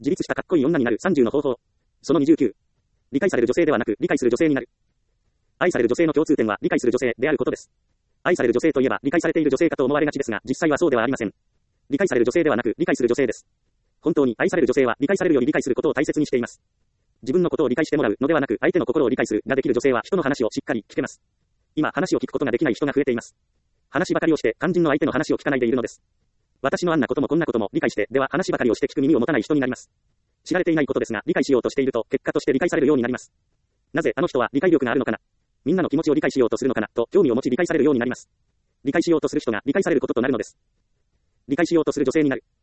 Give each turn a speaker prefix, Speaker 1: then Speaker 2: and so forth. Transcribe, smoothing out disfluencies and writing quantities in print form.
Speaker 1: 自立したかっこいい女になる30の方法。その29。理解される女性ではなく、理解する女性になる。愛される女性の共通点は理解する女性であることです。愛される女性といえば理解されている女性かと思われがちですが、実際はそうではありません。理解される女性ではなく、理解する女性です。本当に愛される女性は理解されるより理解することを大切にしています。自分のことを理解してもらうのではなく、相手の心を理解するができる女性は人の話をしっかり聞けます。今、話を聞くことができない人が増えています。話ばかりをして、肝心の相手の話を聞かないでいるのです。私のあんなこともこんなことも理解して、では話ばかりをして聞く耳を持たない人になります。知られていないことですが、理解しようとしていると、結果として理解されるようになります。なぜあの人は理解力があるのかな、みんなの気持ちを理解しようとするのかな、と興味を持ち理解されるようになります。理解しようとする人が理解されることとなるのです。理解しようとする女性になる。